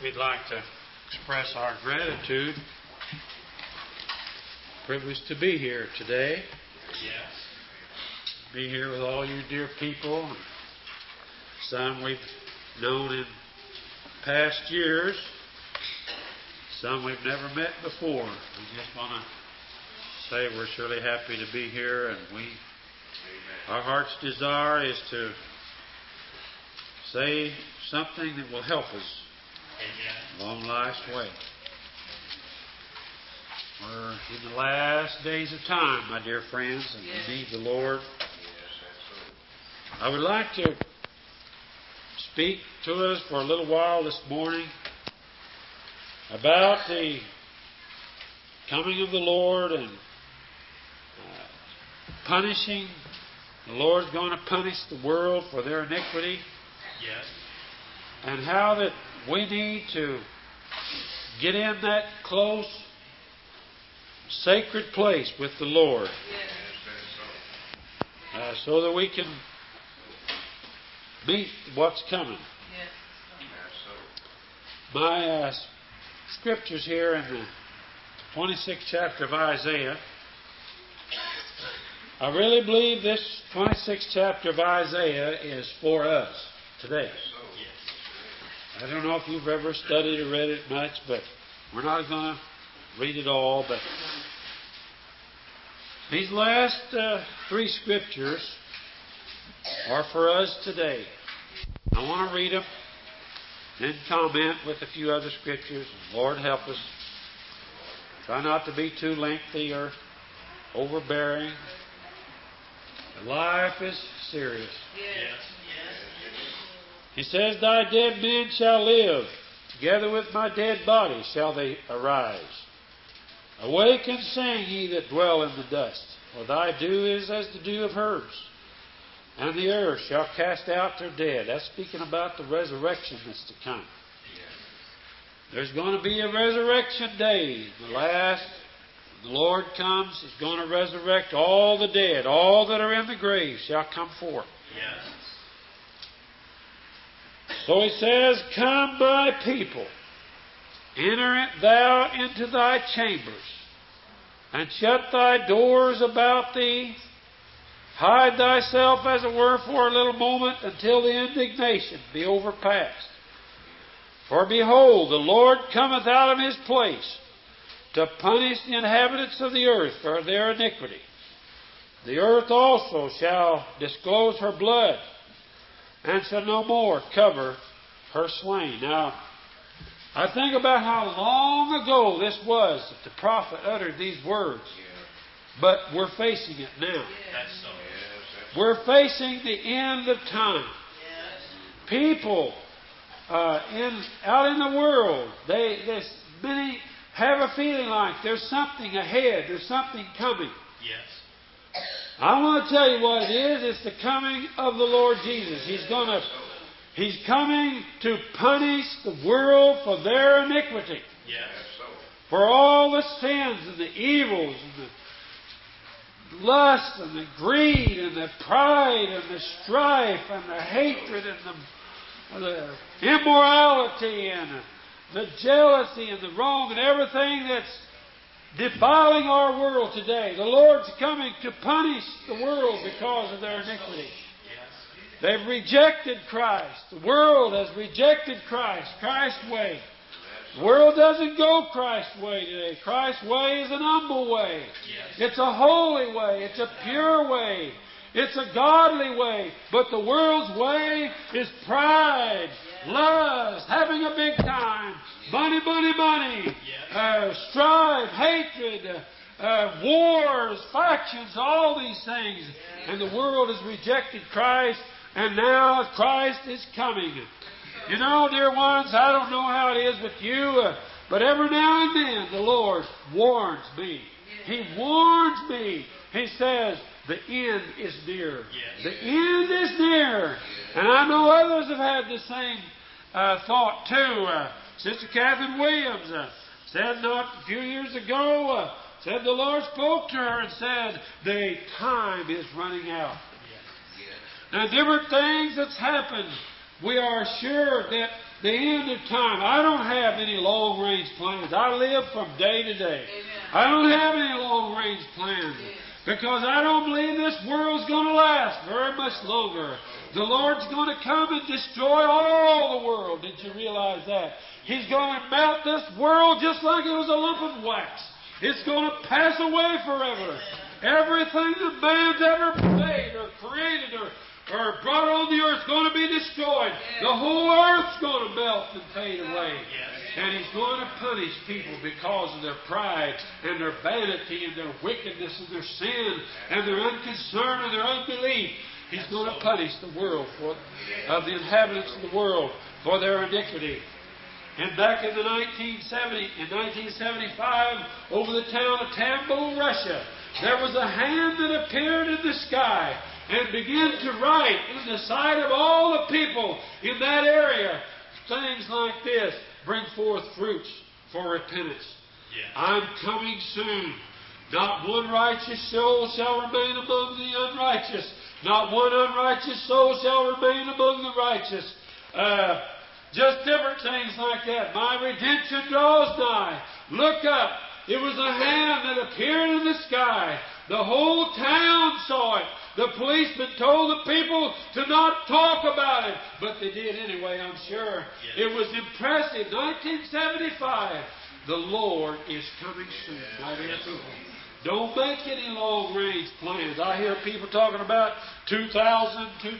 we'd like to express our gratitude. Privileged to be here today. Yes. Be here with all you dear people. Some we've known in past years. Some we've never met before. We just want to say we're surely happy to be here, and our heart's desire is to say something that will help us along life's way. We're in the last days of time, my dear friends, and we need the Lord. I would like to speak to us for a little while this morning about the coming of the Lord and punishing. The Lord's going to punish the world for their iniquity. Yes. And how that we need to get in that close, sacred place with the Lord. So that we can meet what's coming. My scriptures here in the 26th chapter of Isaiah. I really believe this 26th chapter of Isaiah is for us today. I don't know if you've ever studied or read it much, but we're not going to read it all. But these last three scriptures are for us today. I want to read them and comment with a few other scriptures. Lord help us. Try not to be too lengthy or overbearing. Life is serious. Yes. He says, Thy dead men shall live. Together with my dead body shall they arise. Awake and sing, ye that dwell in the dust. For thy dew is as the dew of herbs. And the earth shall cast out their dead. That's speaking about the resurrection that's to come. There's going to be a resurrection day. The Lord comes, He's going to resurrect all the dead. All that are in the grave shall come forth. Yes. So He says, Come, my people, enter thou into thy chambers, and shut thy doors about thee. Hide thyself, as it were, for a little moment, until the indignation be overpast. For behold, the Lord cometh out of His place, to punish the inhabitants of the earth for their iniquity. The earth also shall disclose her blood, and shall no more cover her slain. Now, I think about how long ago this was that the prophet uttered these words. But we're facing it now. That's so. We're facing the end of time. People out in the world, many have a feeling like there's something ahead, there's something coming. Yes. I want to tell you what it is. It's the coming of the Lord Jesus. He's coming to punish the world for their iniquity. Yes. For all the sins and the evils and the lust and the greed and the pride and the strife and the hatred and the immorality and the jealousy and the wrong and everything that's defiling our world today. The Lord's coming to punish the world because of their iniquity. They've rejected Christ. The world has rejected Christ, Christ's way. The world doesn't go Christ's way today. Christ's way is an humble way. It's a holy way. It's a pure way. It's a godly way. But the world's way is pride, lust, having a big time, money, strife, hatred, wars, factions, all these things. And the world has rejected Christ, and now Christ is coming. You know, dear ones, I don't know how it is with you, but every now and then the Lord warns me. He warns me. He says, the end is near. The end is near. And I know others have had the same thought too. Sister Catherine Williams said not a few years ago, said the Lord spoke to her and said, the time is running out. Now, different things that's happened, we are sure that the end of time. I don't have any long-range plans. I live from day to day. I don't have any long-range plans because I don't believe this world's going to last very much longer. The Lord's going to come and destroy all the world. Did you realize that? He's going to melt this world just like it was a lump of wax. It's going to pass away forever. Everything that man's ever made or created or brought on the earth is going to be destroyed. The whole earth's going to melt and fade away. And He's going to punish people because of their pride and their vanity and their wickedness and their sin and their unconcern and their unbelief. He's going to punish the world the inhabitants of the world for their iniquity. And back in 1975, over the town of Tambov, Russia, there was a hand that appeared in the sky and began to write in the sight of all the people in that area things like this: bring forth fruits for repentance. I'm coming soon. Not one righteous soul shall remain among the unrighteous. Not one unrighteous soul shall remain among the righteous. Just different things like that. My redemption draws nigh. Look up. It was a hand that appeared in the sky. The whole town saw it. The policeman told the people to not talk about it, but they did anyway, I'm sure. It was impressive. 1975. The Lord is coming soon, my dear people. Don't make any long-range plans. I hear people talking about 2000, 2010.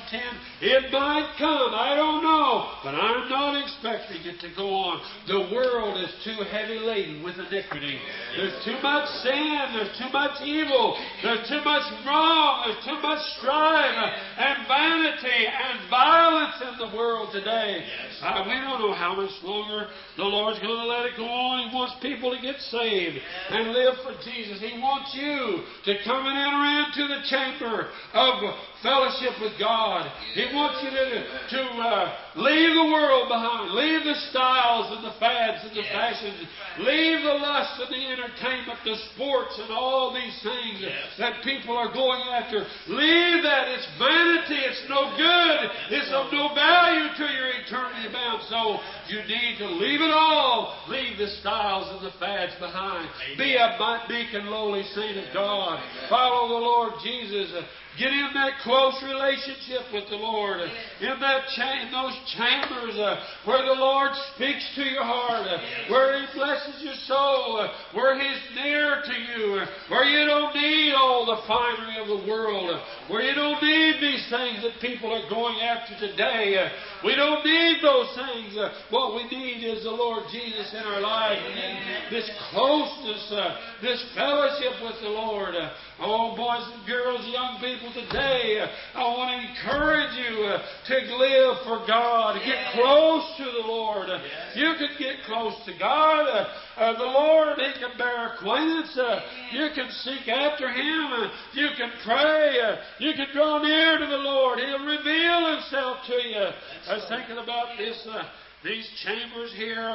It might come. I don't know. But I'm not expecting it to go on. The world is too heavy laden with iniquity. There's too much sin. There's too much evil. There's too much wrong. There's too much strife and vanity and violence in the world today. We don't know how much longer the Lord's going to let it go on. He wants people to get saved and live for Jesus. He wants you to come and enter into the chamber of fellowship with God. He wants you to leave the world behind. Leave the styles and the fads and the fashions. Leave the lust and the entertainment, the sports and all these things that people are going after. Leave that. It's vanity. It's no good. It's of no value to your eternity bound soul. You need to leave it all. Leave the styles and the fads behind. Be a meek and lowly saint of God. Follow the Lord Jesus. Get in that close relationship with the Lord. In those chambers where the Lord speaks to your heart, where He blesses your soul, where He's near to you, where you don't need all the finery of the world, where you don't need these things that people are going after today. We don't need those things. What we need is the Lord Jesus in our lives. We need this closeness, this fellowship with the Lord. Oh, boys and girls, young people today, I want to encourage you to live for God. Get close to the Lord. You can get close to God. The Lord, He can bear acquaintance. You can seek after Him. You can pray. You can draw near to the Lord. He'll reveal Himself to you. I was thinking about these chambers here.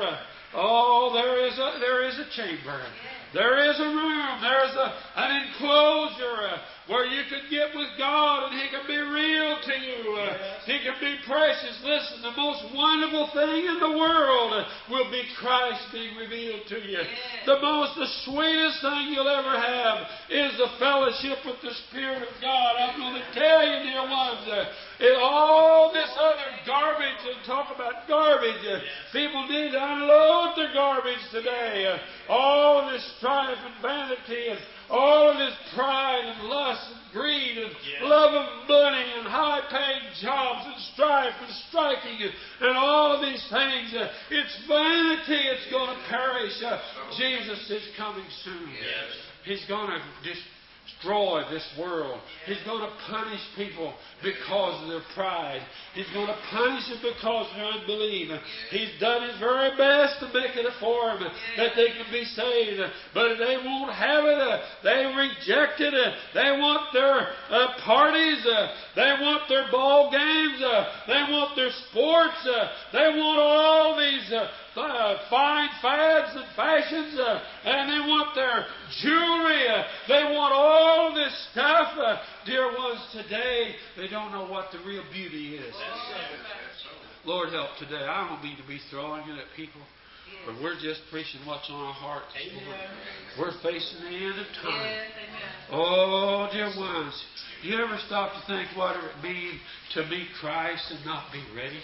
There is a chamber. There is a room. There's an enclosure where you can get with God and He can be real to you. He can be precious. Listen, the most wonderful thing in the world will be Christ being revealed to you. The sweetest thing you'll ever have is the fellowship with the Spirit of God. I'm going to tell you, dear ones, all this other garbage, and talk about garbage, people need to unload their garbage today. All this strife and vanity and all of this pride and lust and greed and love of money and high-paying jobs and strife and striking and all of these things. It's vanity. It's going to perish. Jesus is coming soon. He's going to destroy this world. He's going to punish people because of their pride. He's going to punish them because of their unbelief. He's done His very best to make it for them that they can be saved. But they won't have it. They reject it. They want their parties. They want their ball games. They want their sports. They want all these fine fads and fashions. And they want their jewelry. They want all this stuff. Dear ones, today they don't know what the real beauty is. Lord, help today. I don't mean to be throwing it at people, but we're just preaching what's on our hearts. We're facing the end of time. Oh, dear ones, do you ever stop to think what it would mean to meet Christ and not be ready?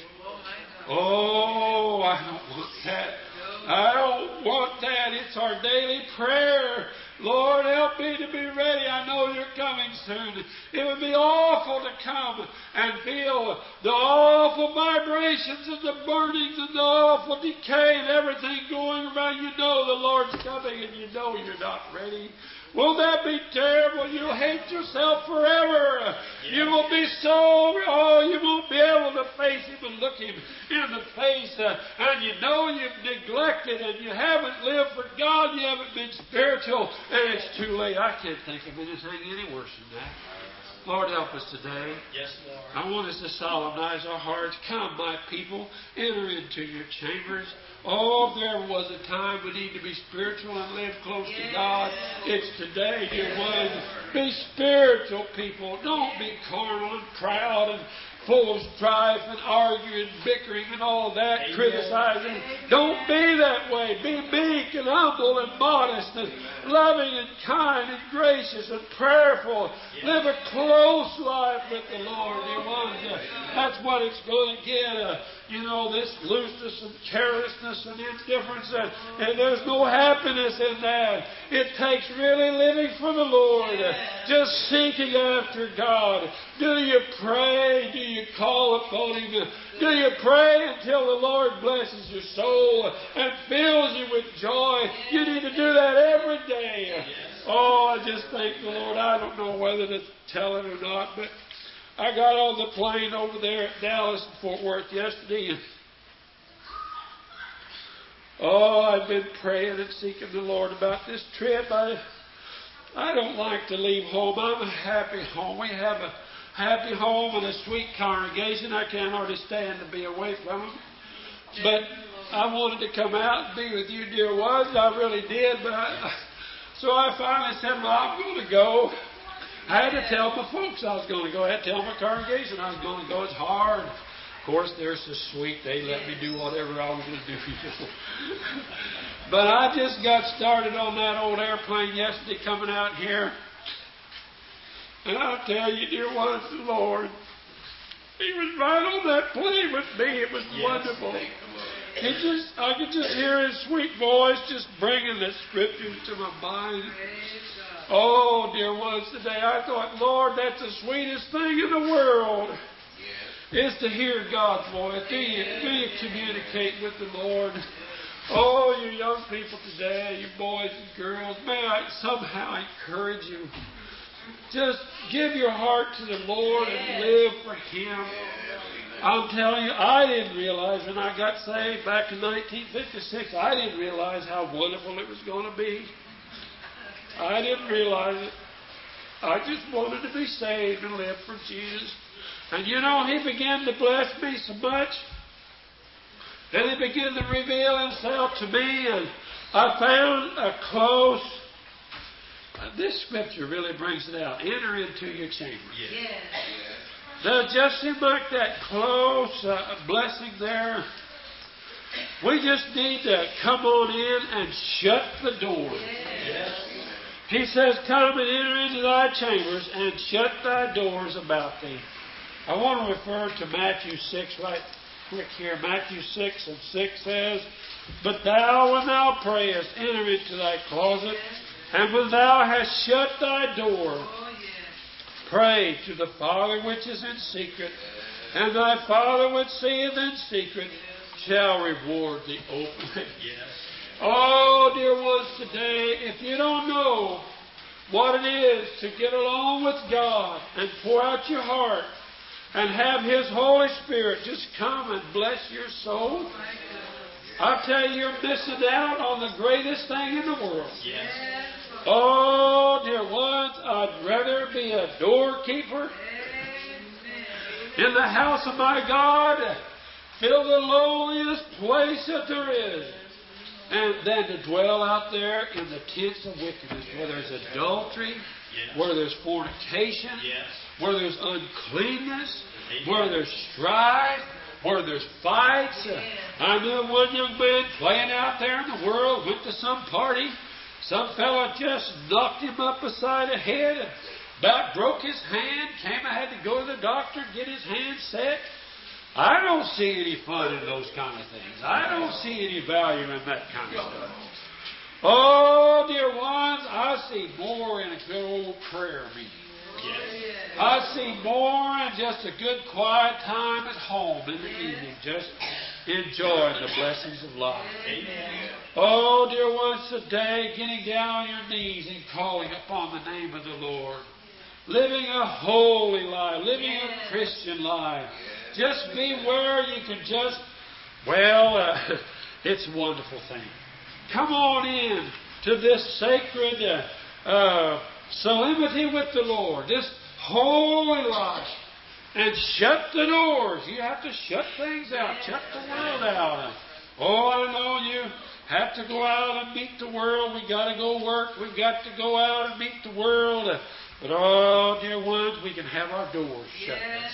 Oh, I don't want that. I don't want that. It's our daily prayer. Lord, help me to be ready. I know you're coming soon. It would be awful to come and feel the awful vibrations and the burnings and the awful decay and everything going around. You know the Lord's coming and you know you're not ready. Won't that be terrible? You'll hate yourself forever. You will be you won't be able to face Him and look Him in the face. And you know you've neglected and you haven't lived for God. You haven't been spiritual. And it's too late. I can't think of anything any worse than that. Lord, help us today. Yes, Lord. I want us to solemnize our hearts. Come, my people, enter into your chambers. Oh, if there was a time we need to be spiritual and live close to God, it's today, dear ones. Be spiritual people. Don't be carnal and proud and full of strife and arguing, bickering and all that, criticizing. Don't be that way. Be meek and humble and modest and loving and kind and gracious and prayerful. Live a close life with the Lord, dear ones. That's what it's going to get. This looseness and carelessness and indifference, and there's no happiness in that. It takes really living for the Lord, just seeking after God. Do you pray? Do you call upon Him? Do you pray until the Lord blesses your soul and fills you with joy? You need to do that every day. Oh, I just thank the Lord. I don't know whether to tell it or not, but I got on the plane over there at Dallas and Fort Worth yesterday. I've been praying and seeking the Lord about this trip. I don't like to leave home. I'm a happy home. We have a happy home and a sweet congregation. I can't hardly stand to be away from them. But I wanted to come out and be with you, dear ones. I really did. So I finally said, well, I'm going to go. I had to tell my folks I was going to go. I had to tell my congregation I was going to go. It's hard. Of course, they're so sweet. They let me do whatever I was going to do. But I just got started on that old airplane yesterday coming out here. And I'll tell you, dear ones, the Lord, He was right on that plane with me. It was wonderful. I could just hear His sweet voice just bringing the Scriptures to my mind. Oh, dear ones, today I thought, Lord, that's the sweetest thing in the world, is to hear God's voice. Do you communicate with the Lord? Oh, you young people today, you boys and girls, may I somehow encourage you. Just give your heart to the Lord and live for Him. I'm telling you, I didn't realize when I got saved back in 1956, I didn't realize how wonderful it was going to be. I didn't realize it. I just wanted to be saved and live for Jesus. And He began to bless me so much. And He began to reveal Himself to me. And I found a close... this Scripture really brings it out. Enter into your chamber. Yes. Now, just seemed like that close blessing there. We just need to come on in and shut the door. Yes. He says, come and enter into thy chambers and shut thy doors about thee. I want to refer to Matthew 6 right quick here. Matthew 6 and 6 says, but thou, when thou prayest, enter into thy closet, and when thou hast shut thy door, pray to the Father which is in secret, and thy Father which seeth in secret shall reward thee openly. Yes. Oh, dear ones, today, if you don't know what it is to get along with God and pour out your heart and have His Holy Spirit just come and bless your soul, I tell you, you're missing out on the greatest thing in the world. Yes. Oh, dear ones, I'd rather be a doorkeeper in the house of my God, fill the lowliest place that there is, and then to dwell out there in the tents of wickedness, where there's adultery, Yes. where there's fornication, Yes. where there's uncleanness, Amen. where there's strife, where there's fights. I knew one young man playing out there in the world, went to some party. Some fella just knocked him up beside the head and about broke his hand. I had to go to the doctor, get his hand set. I don't see any fun in those kind of things. I don't see any value in that kind of stuff. Oh, dear ones, I see more in a good old prayer meeting. Yes. I see more in just a good quiet time at home in the evening, just enjoying the blessings of life. Amen. Oh, dear ones, today, getting down on your knees and calling upon the name of the Lord. Living a holy life, living a Christian life. Just beware you can just, it's a wonderful thing. Come on in to this sacred solemnity with the Lord, this holy life, and shut the doors. You have to shut things out, shut the world out. Oh, I know you have to go out and meet the world. We've got to go work. We've got to go out and meet the world. But, oh, dear ones, we can have our doors shut. Yes.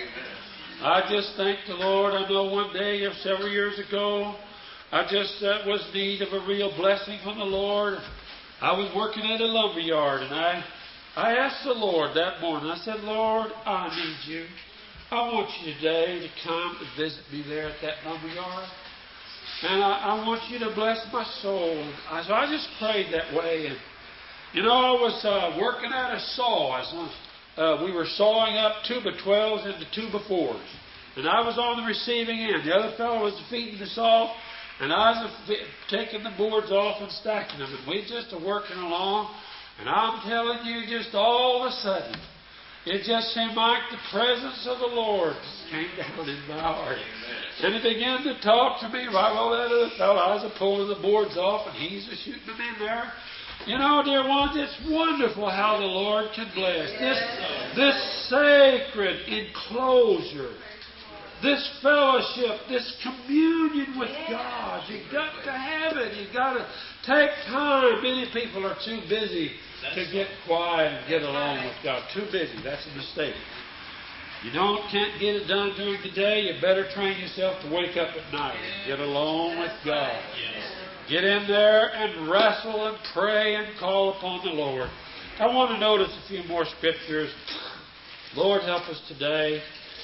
I just thank the Lord. I know one day, several years ago, I just was in need of a real blessing from the Lord. I was working at a lumber yard, and I asked the Lord that morning. I said, Lord, I need you. I want you today to come and visit me there at that lumber yard. And I want you to bless my soul. So I just prayed that way. And, I was working at a saw. We were sawing up 2x12s into 2x4s. And I was on the receiving end. The other fellow was feeding the saw. And I was taking the boards off and stacking them. And we just are working along. And I'm telling you, just all of a sudden, it just seemed like the presence of the Lord came down in my heart. And he began to talk to me right while that other fellow, I was pulling the boards off and he's shooting them in there. Dear ones, it's wonderful how the Lord can bless. This sacred enclosure, this fellowship, this communion with God. You've got to have it. You've got to take time. Many people are too busy to get quiet and get along with God. Too busy. That's a mistake. You can't get it done during the day. You better train yourself to wake up at night and get alone with God. Get in there and wrestle and pray and call upon the Lord. I want to notice a few more scriptures. Lord, help us today.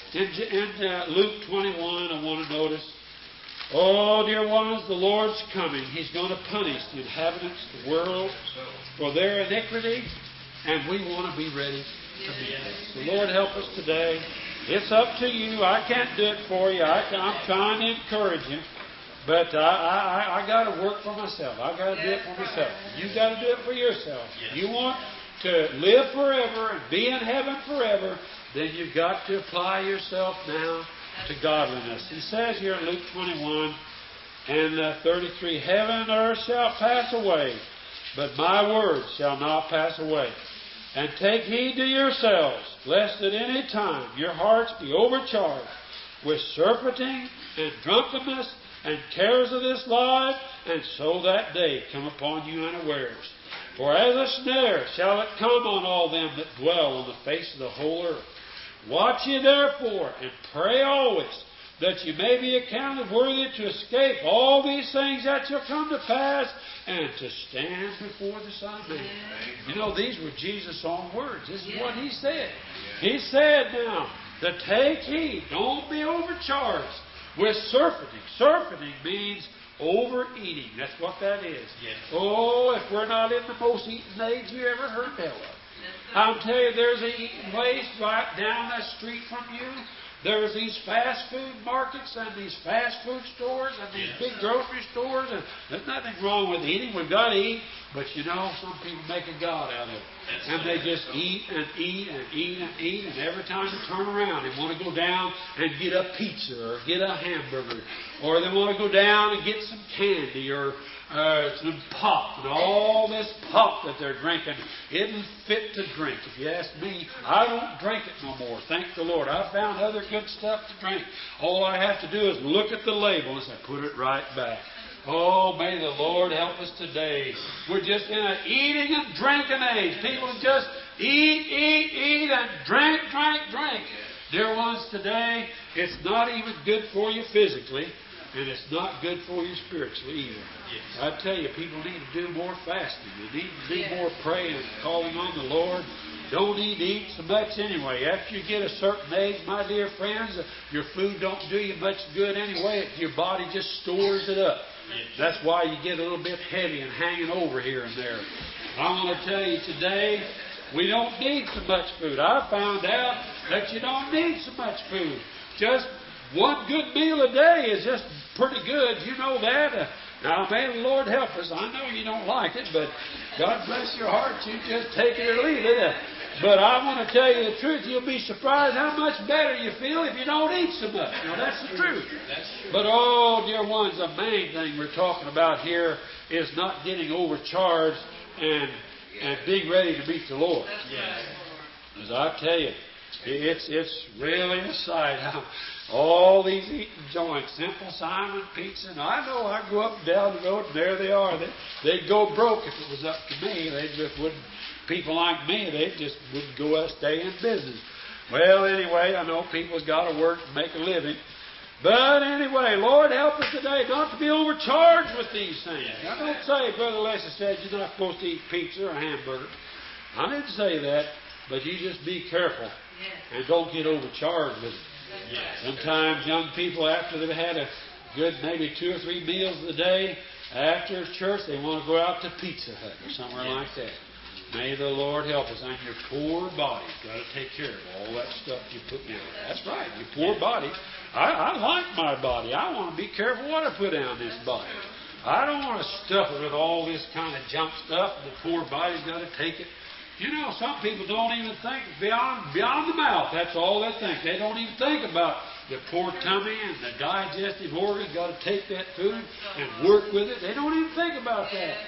In Luke 21, I want to notice, oh, dear ones, the Lord's coming. He's going to punish the inhabitants of the world for their iniquity, and we want to be ready to meet them. So, Lord, help us today. It's up to you. I can't do it for you. I'm trying to encourage you. But I got to work for myself. I got to do it for myself. You got to do it for yourself. You want to live forever and be in heaven forever, then you've got to apply yourself now to godliness. He says here in Luke 21 and 33, heaven and earth shall pass away, but my word shall not pass away. And take heed to yourselves, lest at any time your hearts be overcharged with surfeiting and drunkenness and cares of this life, and so that day come upon you unawares. For as a snare shall it come on all them that dwell on the face of the whole earth. Watch ye therefore, and pray always, that ye may be accounted worthy to escape all these things that shall come to pass, and to stand before the Son of Man. These were Jesus' own words. This is what He said. He said now, to take heed, don't be overcharged with surfeiting. Surfeiting means overeating. That's what that is. Yes. Oh, if we're not in the most eating age you ever heard tell of. I'll tell you, there's an eating place right down the street from you. There's these fast food markets and these fast food stores and these big grocery stores. And there's nothing wrong with eating. We've got to eat. But some people make a god out of it. And they just eat and eat and eat and eat. And every time they turn around, they want to go down and get a pizza or get a hamburger. Or they want to go down and get some candy or some pop. And all this pop that they're drinking isn't fit to drink. If you ask me, I don't drink it no more. Thank the Lord. I found other good stuff to drink. All I have to do is look at the label and say, put it right back. Oh, may the Lord help us today. We're just in an eating and drinking age. People just Eat, and drink. Dear ones, today, it's not even good for you physically, and it's not good for you spiritually either. Yes. I tell you, people need to do more fasting. They need to do more praying, calling on the Lord. Don't need to eat so much anyway. After you get a certain age, my dear friends, your food don't do you much good anyway. Your body just stores it up. That's why you get a little bit heavy and hanging over here and there. I want to tell you today, we don't need so much food. I found out that you don't need so much food. Just one good meal a day is just pretty good. You know that. Now, may the Lord help us. I know you don't like it, but God bless your heart. You just take it or leave it. But I want to tell you the truth. You'll be surprised how much better you feel if you don't eat so much. Now, that's the truth. But, oh, dear ones, the main thing we're talking about here is not getting overcharged and being ready to meet the Lord. As I tell you, it's really a sight. All these eating joints, Simple Simon Pizza. And I know I go up and down the road, and there they are. They'd go broke if it was up to me. They just wouldn't. People like me, they just wouldn't go out stay in business. Well, anyway, I know people's got to work to make a living. But anyway, Lord, help us today not to be overcharged with these things. I don't say, Brother Leslie said, you're not supposed to eat pizza or hamburger. I didn't say that, but you just be careful and don't get overcharged with it. Sometimes young people, after they've had a good maybe 2 or 3 meals a day, after church, they want to go out to Pizza Hut or somewhere like that. May the Lord help us. And your poor body's got to take care of all that stuff you put down. That's right, your poor body. I like my body. I want to be careful what I put down this body. I don't want to stuff it with all this kind of junk stuff. The poor body's got to take it. You know, some people don't even think beyond the mouth. That's all they think. They don't even think about the poor tummy and the digestive organs got to take that food and work with it. They don't even think about that.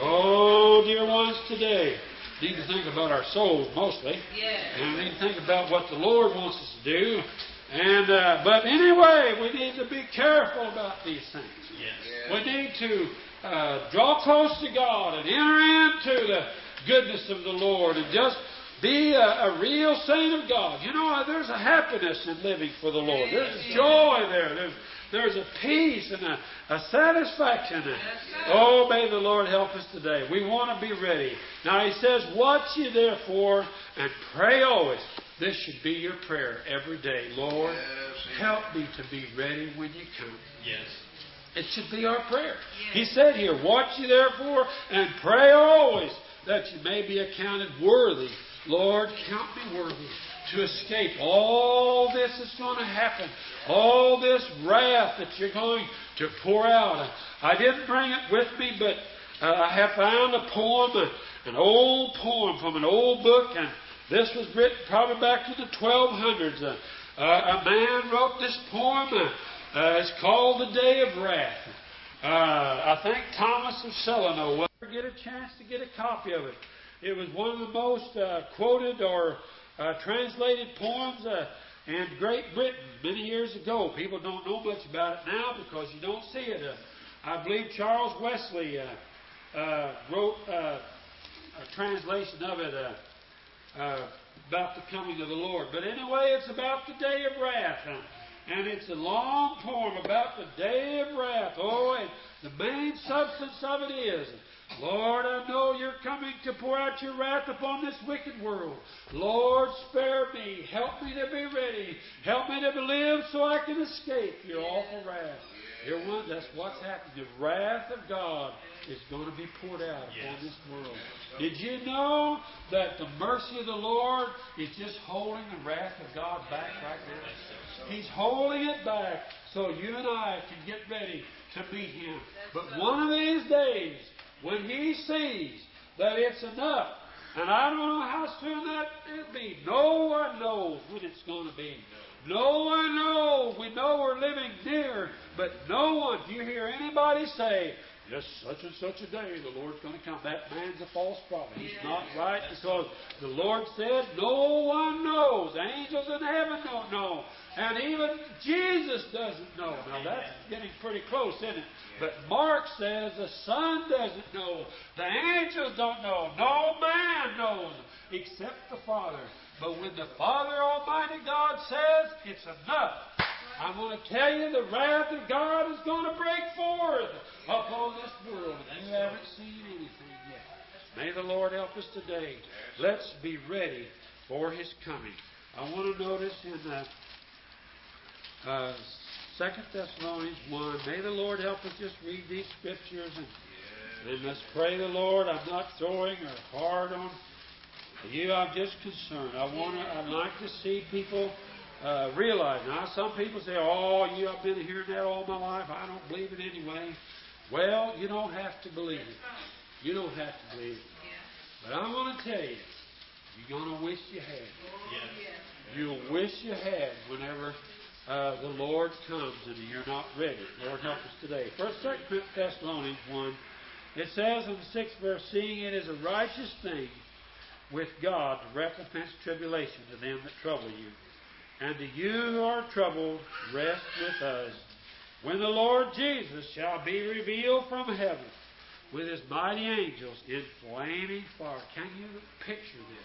Oh, dear ones, today, we need to think about our souls mostly. And we need to think about what the Lord wants us to do. And but anyway, we need to be careful about these things. We need to draw close to God and enter into the goodness of the Lord and just be a real saint of God. You know, there's a happiness in living for the Lord. There's a joy there. There's a peace and a satisfaction. Oh, may the Lord help us today. We want to be ready. Now, He says, watch ye therefore and pray always. This should be your prayer every day. Lord, help me to be ready when you come. It should be our prayer. He said here, watch ye therefore and pray always that you may be accounted worthy. Lord, count me worthy to escape all this that's going to happen. All this wrath that you're going to pour out. I didn't bring it with me, but I have found a poem, an old poem from an old book, and this was written probably back to the 1200s. A man wrote this poem. It's called The Day of Wrath. I think Thomas of Celano will get a chance to get a copy of it. It was one of the most quoted or translated poems in Great Britain many years ago. People don't know much about it now because you don't see it. I believe Charles Wesley wrote a translation of it about the coming of the Lord. But anyway, it's about the day of wrath. And it's a long poem about the day of wrath. Oh, and the main substance of it is, Lord, I know you're coming to pour out your wrath upon this wicked world. Lord, spare me. Help me to be ready. Help me to live so I can escape your awful wrath. Dear one, that's what's happening. The wrath of God is going to be poured out upon this world. Did you know that the mercy of the Lord is just holding the wrath of God back right now? He's holding it back so you and I can get ready to meet Him. But one of these days, when He sees that it's enough, and I don't know how soon that will be. No one knows when it's going to be. No one knows. We know we're living near, but no one. Do you hear anybody say yes, such and such a day, the Lord's going to come. That man's a false prophet. He's not right because the Lord said, no one knows. Angels in heaven don't know. And even Jesus doesn't know. Now, that's getting pretty close, isn't it? But Mark says the Son doesn't know. The angels don't know. No man knows except the Father. But when the Father Almighty God says, it's enough. I'm going to tell you the wrath of God is going to break forth upon this world. And you haven't seen anything yet. May the Lord help us today. Let's be ready for His coming. I want to notice in 2 Thessalonians 1, may the Lord help us just read these scriptures and let's pray the Lord. I'm not throwing or hard on you. I'm just concerned. I'd like to see people realize. Now, some people say, oh, I've been hearing that all my life. I don't believe it anyway. Well, you don't have to believe it. You don't have to believe it. But I'm going to tell you, you're going to wish you had. You'll wish you had whenever the Lord comes and you're not ready. Lord, help us today. 2 Thessalonians 1, it says in the 6th verse, seeing it is a righteous thing with God to recompense tribulation to them that trouble you. And to you who are troubled, rest with us, when the Lord Jesus shall be revealed from heaven with His mighty angels in flaming fire. Can you picture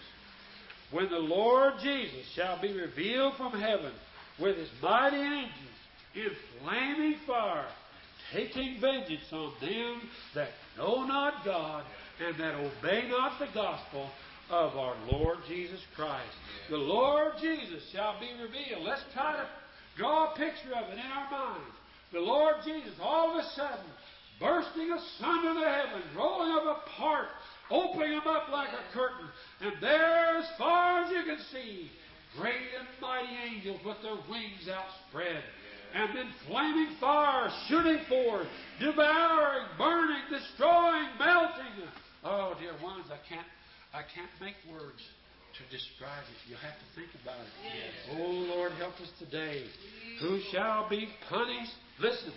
this? When the Lord Jesus shall be revealed from heaven with His mighty angels in flaming fire, taking vengeance on them that know not God and that obey not the gospel of our Lord Jesus Christ. The Lord Jesus shall be revealed. Let's try to draw a picture of it in our minds. The Lord Jesus, all of a sudden, bursting asunder the heavens, rolling them apart, opening them up like a curtain. And there, as far as you can see, great and mighty angels with their wings outspread. And then flaming fire shooting forth, devouring, burning, destroying, melting. Oh, dear ones, I can't make words to describe it. You have to think about it. Yes. Oh, Lord, help us today. Who shall be punished? Listen,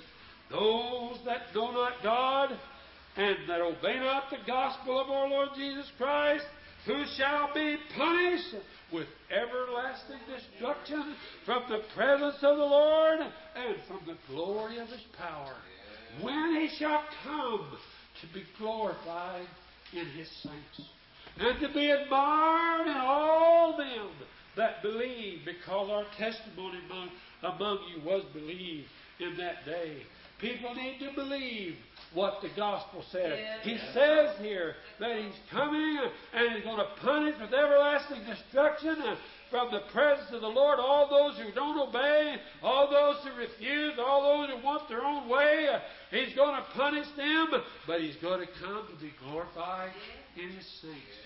those that know not God and that obey not the gospel of our Lord Jesus Christ, who shall be punished with everlasting destruction from the presence of the Lord and from the glory of His power, when He shall come to be glorified in His saints, and to be admired in all them that believe, because our testimony among you was believed in that day. People need to believe what the gospel says. He says here that He's coming and He's going to punish with everlasting destruction from the presence of the Lord all those who don't obey, all those who refuse, all those who want their own way. He's going to punish them, but He's going to come to be glorified in His saints.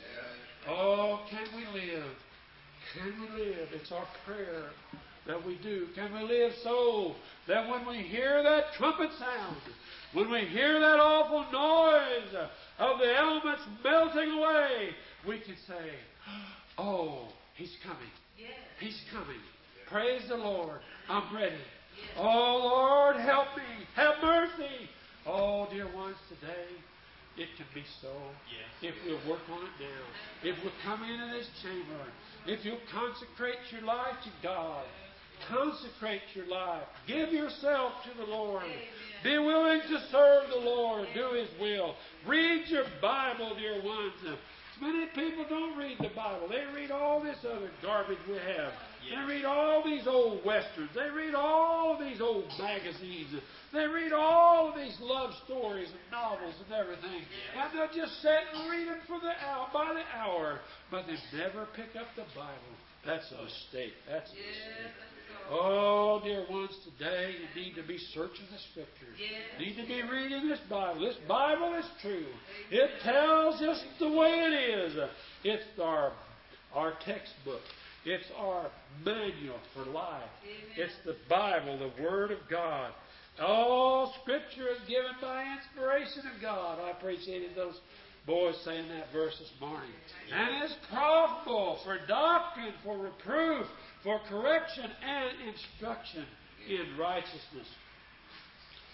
Oh, can we live? Can we live? It's our prayer that we do. Can we live so that when we hear that trumpet sound, when we hear that awful noise of the elements melting away, we can say, oh, He's coming. He's coming. Praise the Lord. I'm ready. Oh, Lord, help me. Have mercy. Oh, dear ones, today, it can be so. If we'll work on it now. If we'll come into this chamber. If you'll consecrate your life to God. Consecrate your life. Give yourself to the Lord. Be willing to serve the Lord. Do His will. Read your Bible, dear ones. Many people don't read the Bible. They read all this other garbage we have. They read all these old westerns. They read all of these old magazines. They read all of these love stories and novels and everything. And they'll just sit and read them by the hour. But they never pick up the Bible. That's a mistake. That's a mistake. Oh, dear ones, today you need to be searching the Scriptures. You need to be reading this Bible. This Bible is true. It tells us the way it is. It's our textbook. It's our manual for life. It's the Bible, the Word of God. All Scripture is given by inspiration of God. I appreciated those boys saying that verse this morning. And is profitable for doctrine, for reproof, for correction and instruction in righteousness.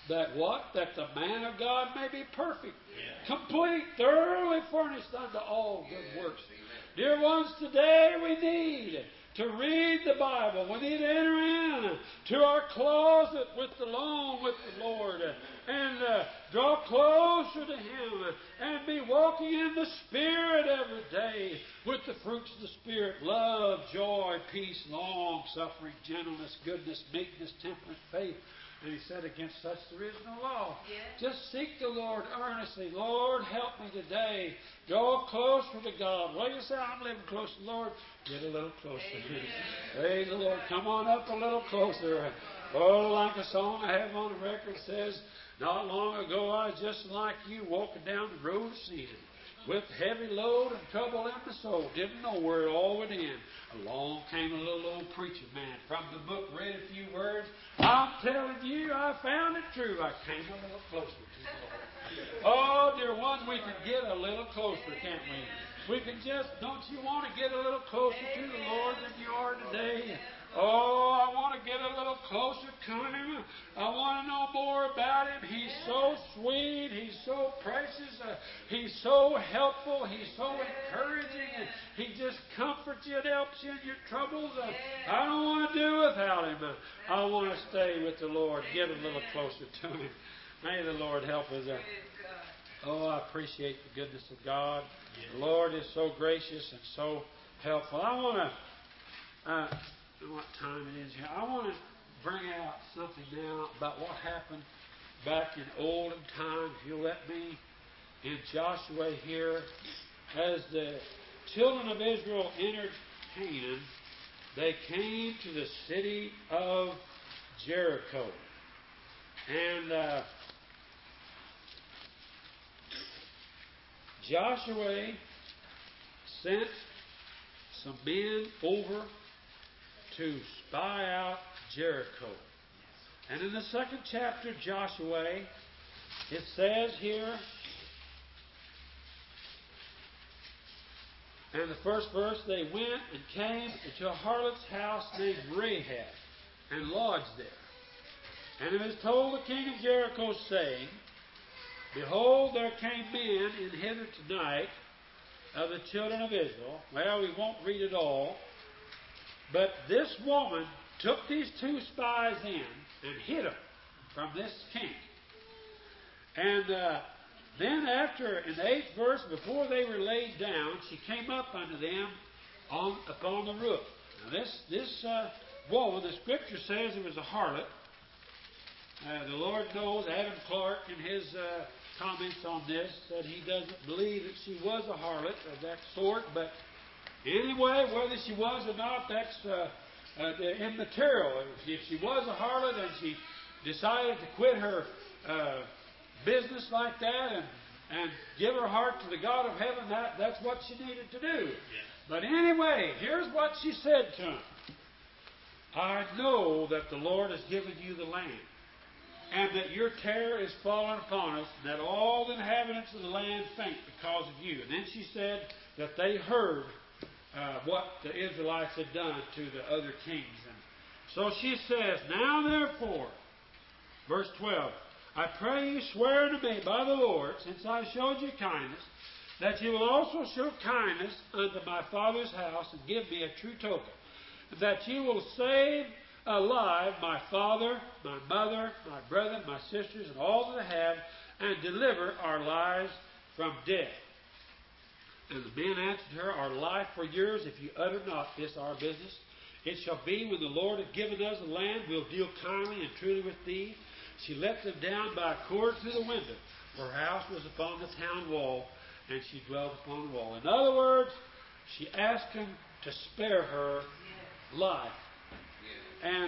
That what? That the man of God may be perfect, Yes. complete, thoroughly furnished unto all good works. Dear ones, today we need to read the Bible. We need to enter in to our closet alone with the Lord and draw closer to Him and be walking in the Spirit every day with the fruits of the Spirit: love, joy, peace, long suffering, gentleness, goodness, meekness, temperance, faith. And He said, against such there is no law. Yeah. Just seek the Lord earnestly. Lord, help me today. Draw closer to God. Well, you say, I'm living close to the Lord. Get a little closer. Praise the Lord. Come on up a little closer. Oh, like a song I have on the record says, not long ago I was just like you, walking down the road of sin, with heavy load and trouble in my soul. Didn't know where it all would end. Along came a little old preacher man from the book, read a few words. I'm telling you, I found it true. I came a little closer to the Lord. Oh, dear one, we can get a little closer, can't we? We can just, don't you want to get a little closer to the Lord than you are today? Oh, I want to get a little closer to Him. I want to know more about Him. He's so sweet. He's so precious. He's so helpful. He's so encouraging. And He just comforts you and helps you in your troubles. I don't want to do without Him. I want to stay with the Lord. Get a little closer to Him. May the Lord help us. Oh, I appreciate the goodness of God. The Lord is so gracious and so helpful. I want to... I don't know what time it is here. I want to bring out something now about what happened back in olden times, if you'll let me, in Joshua here. As the children of Israel entered Canaan, they came to the city of Jericho. And Joshua sent some men over to spy out Jericho. And in the second chapter of Joshua, it says here, in the first verse, they went and came to a harlot's house named Rahab and lodged there. And it was told the king of Jericho, saying, Behold, there came men in hither tonight of the children of Israel. Well, we won't read it all. But this woman took these two spies in and hid them from this king. And then after, in the 8th verse, before they were laid down, she came up unto them upon the roof. Now this woman, the Scripture says it was a harlot. The Lord knows, Adam Clark in his comments on this said he doesn't believe that she was a harlot of that sort, but anyway, whether she was or not, that's immaterial. If she was a harlot and she decided to quit her business like that and give her heart to the God of heaven, that's what she needed to do. Yes. But anyway, here's what she said to him. I know that the Lord has given you the land, and that your terror is fallen upon us, and that all the inhabitants of the land faint because of you. And then she said that they heard what the Israelites had done to the other kings. And so she says, Now therefore, verse 12, I pray you swear to me by the Lord, since I showed you kindness, that you will also show kindness unto my father's house, and give me a true token, that you will save alive my father, my mother, my brethren, my sisters, and all that I have, and deliver our lives from death. And the men answered her, Our life for yours, if you utter not this our business. It shall be, when the Lord hath given us the land, we'll deal kindly and truly with thee. She let them down by a cord through the window. Her house was upon the town wall, and she dwelt upon the wall. In other words, she asked him to spare her life. And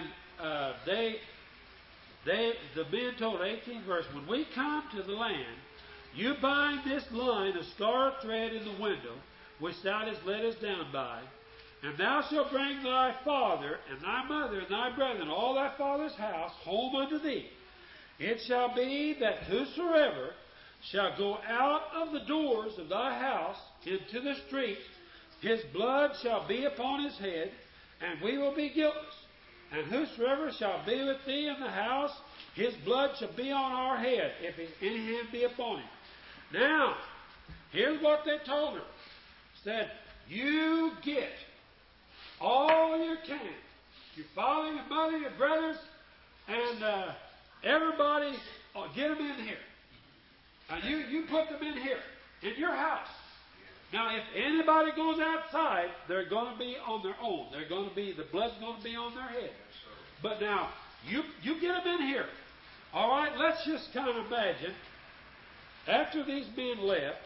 the men told, 18th verse, When we come to the land, you bind this line of scarlet thread in the window, which thou didst let us down by, and thou shalt bring thy father, and thy mother, and thy brethren, all thy father's house, home unto thee. It shall be that whosoever shall go out of the doors of thy house into the street, his blood shall be upon his head, and we will be guiltless. And whosoever shall be with thee in the house, His blood shall be on our head, if any hand be upon him. Now, here's what they told her. Said, you get all you can. Your father, your mother, your brothers, and everybody, get them in here. You put them in here, in your house. Now, if anybody goes outside, they're going to be on their own. They're going to be, the blood's going to be on their head. But now, you get them in here. All right, let's just kind of imagine, after these men left,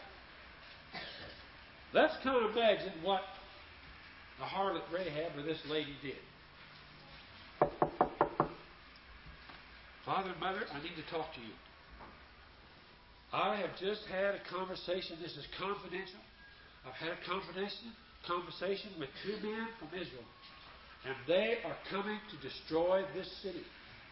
let's kind of imagine what the harlot Rahab or this lady did. Father and Mother, I need to talk to you. I have just had a conversation. This is confidential. I've had a conversation with 2 men from Israel. And they are coming to destroy this city.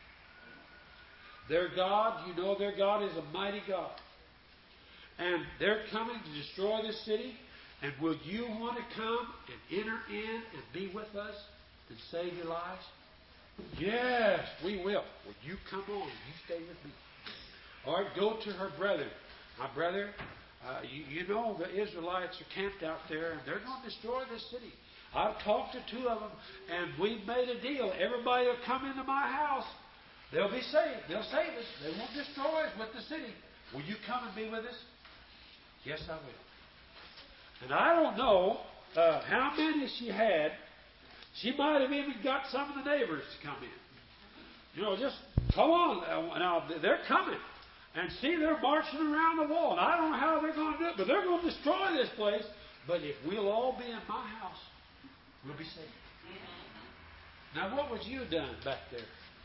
Their God, you know their God is a mighty God. And they're coming to destroy this city. And will you want to come and enter in and be with us and save your lives? Yes, we will. Will you come on? You stay with me. All right, go to her brother. My brother, you know the Israelites are camped out there, and they're going to destroy this city. I've talked to 2 of them, and we've made a deal. Everybody will come into my house. They'll be saved. They'll save us. They won't destroy us with the city. Will you come and be with us? Yes, I will. And I don't know how many she had. She might have even got some of the neighbors to come in. You know, just come on. Now, they're coming. And see, they're marching around the wall. And I don't know how they're going to do it, but they're going to destroy this place. But if we'll all be in my house, we'll be saved. Now, what would you have done back there?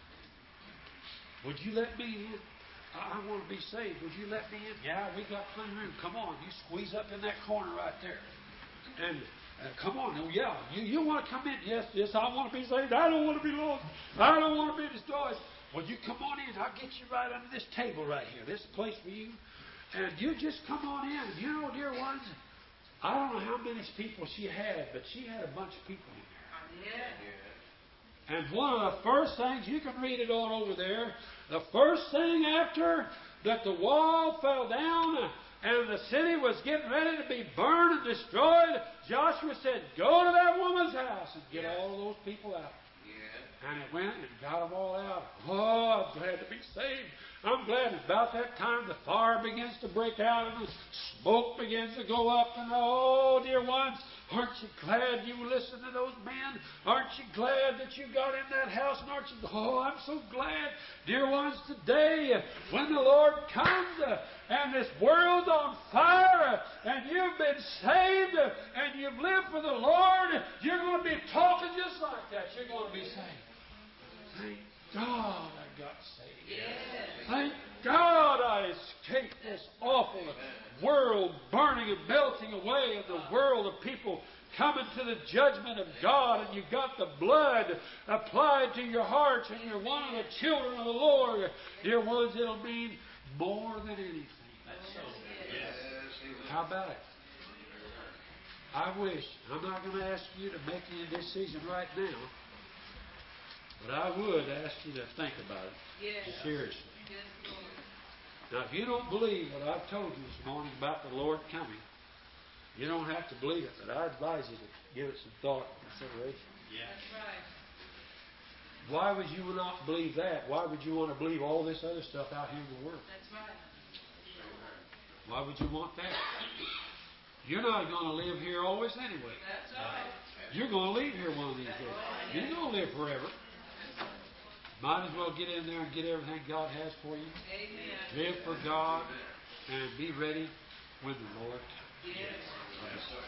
Would you let me in? I want to be saved. Would you let me in? Yeah, we got plenty of room. Come on. You squeeze up in that corner right there. And come on. Oh, yeah. You want to come in? Yes, I want to be saved. I don't want to be lost. I don't want to be destroyed. Well, you come on in. I'll get you right under this table right here. This is a place for you. And you just come on in. You know, dear ones, I don't know how many people she had, but she had a bunch of people in there. Yeah. And one of the first things, you can read it on over there, the first thing after that the wall fell down and the city was getting ready to be burned and destroyed, Joshua said, go to that woman's house and get all of those people out. And it went and got them all out. Oh, I'm glad to be saved. I'm glad about that time the fire begins to break out and the smoke begins to go up. And oh, dear ones, aren't you glad you listened to those men? Aren't you glad that you got in that house? And aren't you? Oh, I'm so glad, dear ones, today when the Lord comes and this world's on fire and you've been saved and you've lived for the Lord, you're going to be talking just like that. You're going to be saved. Thank God I got saved. Yes. Thank God I escaped this awful world burning and melting away, and the world of people coming to the judgment of God, and you got the blood applied to your hearts, and you're one of the children of the Lord. Dear ones, it'll mean more than anything. That's so. Yes. How about it? I wish. I'm not going to ask you to make any decision right now. But I would ask you to think about it. Yes. Seriously. Yes, now, if you don't believe what I've told you this morning about the Lord coming, you don't have to believe it, but I advise you to give it some thought and consideration. Yeah. That's right. Why would you not believe that? Why would you want to believe all this other stuff out here in the world? That's right. Why would you want that? You're not going to live here always anyway. That's right. You're going to leave here one of these days. You're going to live forever. Might as well get in there and get everything God has for you. Amen. Live for God and be ready when the Lord comes. Yes.